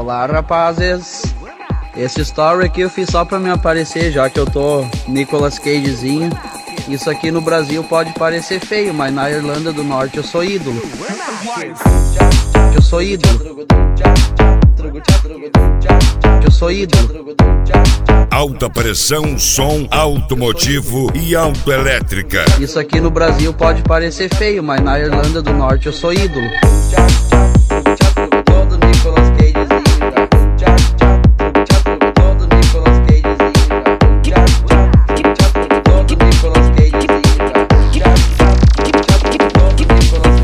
Olá, rapazes. Esse story aqui eu fiz só pra me aparecer, já que eu tô Nicolas Cagezinho. Isso aqui no Brasil pode parecer feio, mas na Irlanda do Norte eu sou ídolo. Eu sou ídolo. Eu sou ídolo. Alta pressão, som automotivo e autoelétrica. Isso aqui no Brasil pode parecer feio, mas na Irlanda do Norte eu sou ídolo. Todo Nicolas Cagezinho. Todo Nicolas Cagezinho. Todo Nicolas Cagezinho. Todo Nicolas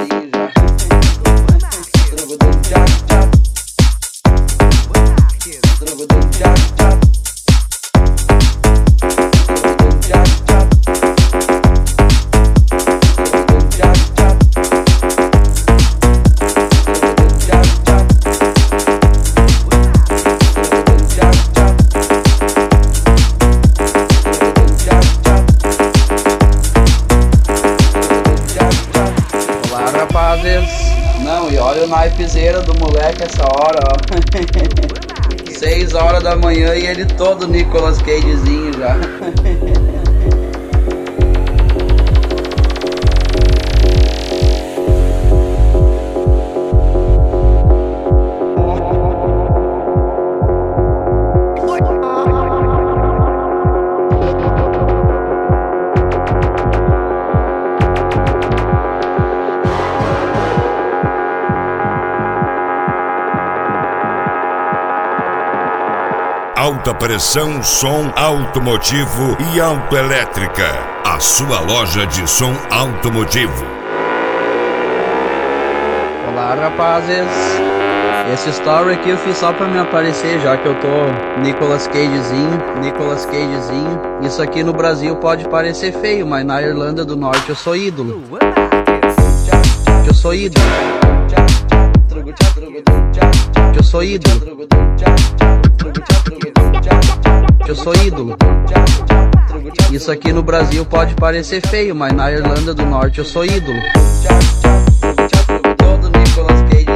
Não, e olha o naipezeira do moleque essa hora, ó. 6 horas da manhã e ele todo Nicolas Cagezinho já. Alta pressão, som automotivo e autoelétrica. A sua loja de som automotivo. Olá, rapazes. Esse story aqui eu fiz só pra me aparecer, já que eu tô Nicolas Cagezinho. Isso aqui no Brasil pode parecer feio, mas na Irlanda do Norte eu sou ídolo. Eu sou ídolo. Eu sou ídolo. Eu sou ídolo. Isso aqui no Brasil pode parecer feio, mas na Irlanda do Norte eu sou ídolo. Todo Nicolas Cage.